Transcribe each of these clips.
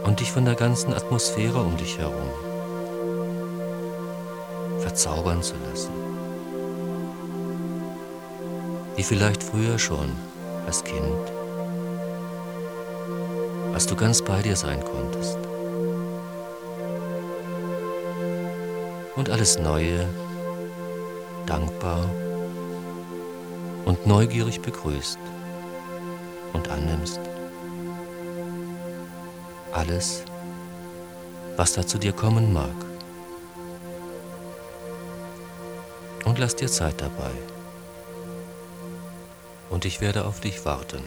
und dich von der ganzen Atmosphäre um dich herum verzaubern zu lassen. Wie vielleicht früher schon als Kind, als du ganz bei dir sein konntest und alles Neue dankbar und neugierig begrüßt und annimmst. Alles, was da zu dir kommen mag. Und lass dir Zeit dabei. Und ich werde auf dich warten.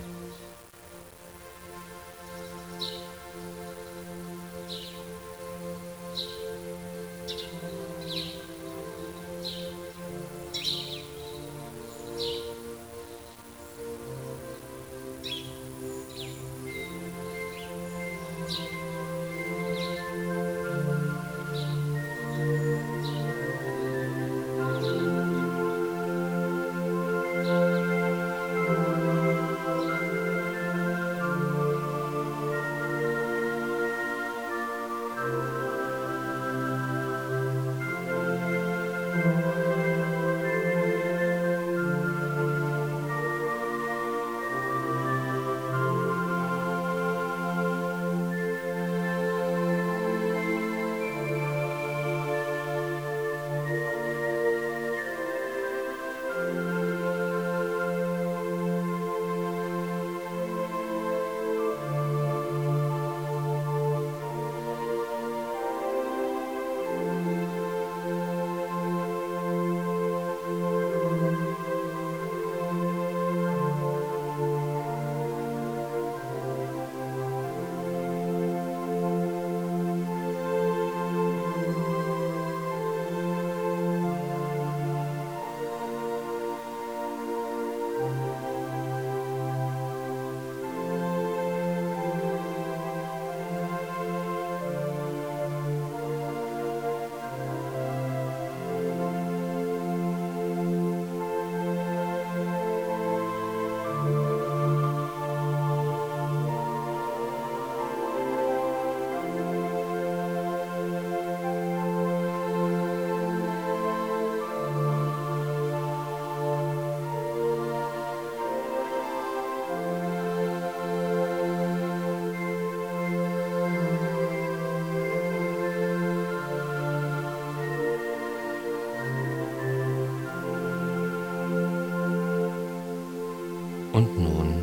Und nun,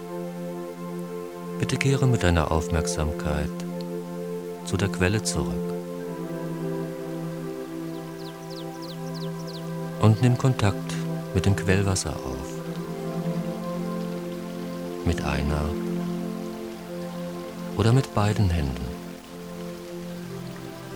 bitte kehre mit deiner Aufmerksamkeit zu der Quelle zurück und nimm Kontakt mit dem Quellwasser auf. Mit einer oder mit beiden Händen.